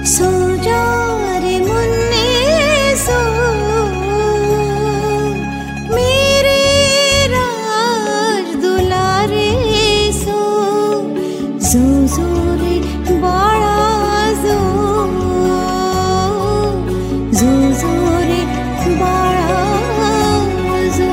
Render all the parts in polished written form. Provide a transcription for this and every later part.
सो जा रे मुन्ने सो, मेरे राज दुलारे सो, जो जो रे बाड़ा जो, जो जो रे बाड़ा जो।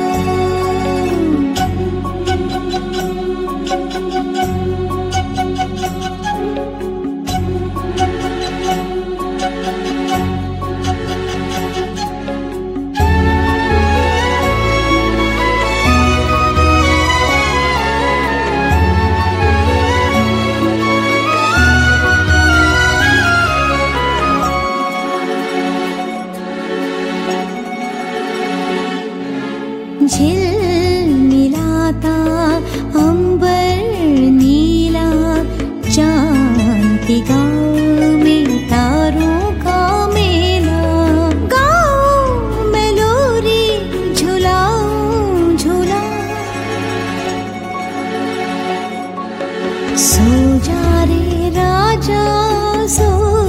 झिलमिलाता अंबर नीला, चांद के गाँव में तारों का मेला। गाँव में लोरी झुलाऊं झूला, सो जा रे राजा सो,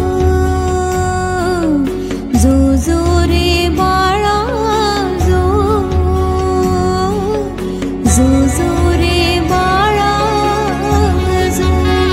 जो जो रे बाड़ा जो, जो जो रे बाड़ा जो।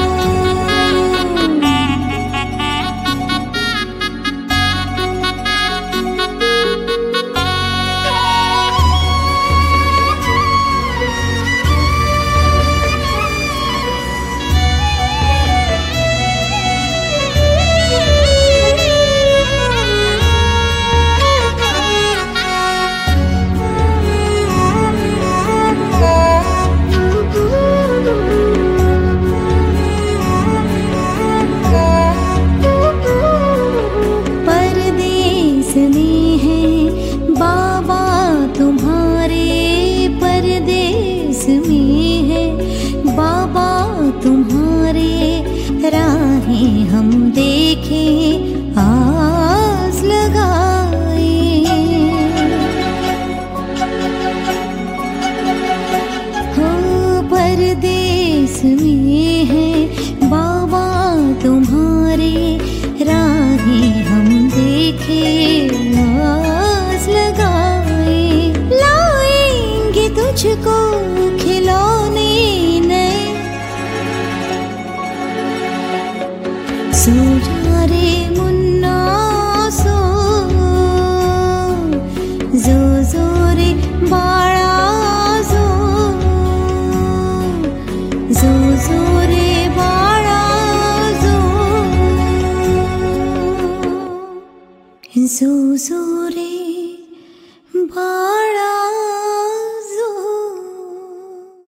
परदेस में है बाबा तुम्हारे, परदेस में है बाबा तुम्हारे, राहें हम देखें आस लगाए। हाँ परदेस में है बाबा तुम्हारे, राहें हम देखे आस लगाए। लाएंगे तुझको खिलौने नए, सो जा रे मुन्ना सो, जो जो रे बाड़ा जो, जो जो रे बाड़ा जो, जो जो रे